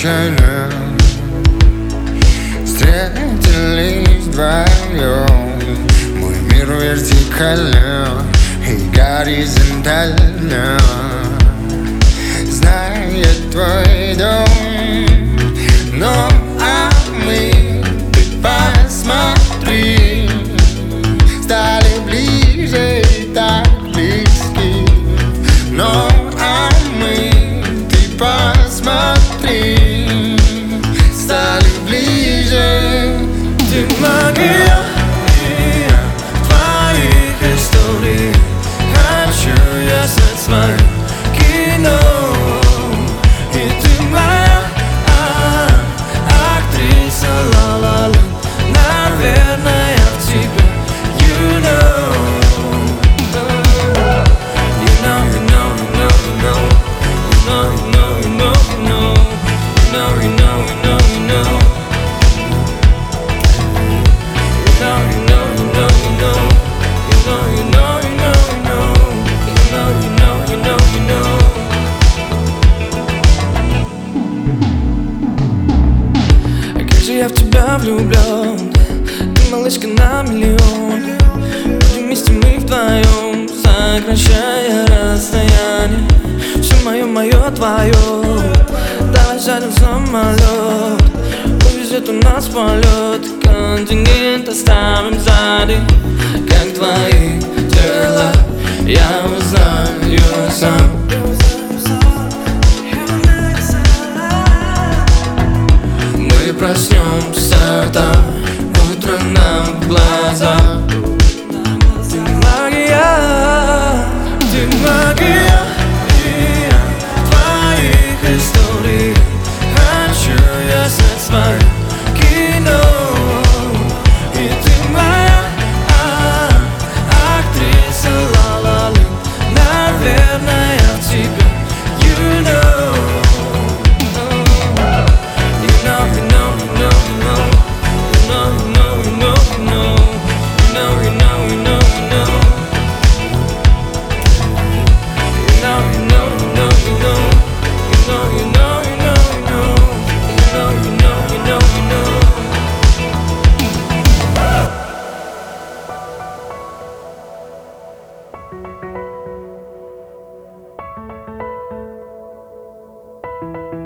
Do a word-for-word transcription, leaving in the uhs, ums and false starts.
случайно встретились вдвоем. Мой мир вертикально и горизонтально знает твой дом. Но а мы, ты посмотри, стали ближе и так близки. Но а мы, ты посмотри, стали ближе. Ты магия твоих историй. Хочу я стать своим кино. И ты моя а, актриса ла-ла-ла. Наверное, в тебе you know. You know, you know, you know, you know. You know, you know, you know, you know. You know, you know, you know, you know. You know, you know, you know, you know. You know, you know, you know, you know. You know, you know, you know, you know. А как же я в тебя влюблен. Ты малышка на миллион. Будем вместе мы вдвоем, сокращая расстояние. Все мое, мое, твое. Давай сядем в самолет, увезет у нас полет. Континент оставим сзади. Как твои дела, я узнаю сам. Мы проснемся там, утро нам в глаза. Ты магия, ты магия твоих историй. Хочу я стать своим кино. И ты моя а, актриса ла-ла-ла. Наверное, в тебе you know. You know, you know, you know, you know. You know, you know, you know, you know. You know, you know, you know, you know. You know, you know, you know, you know. You know, you know, you know, you know. You know, you know, you know, you know. Thank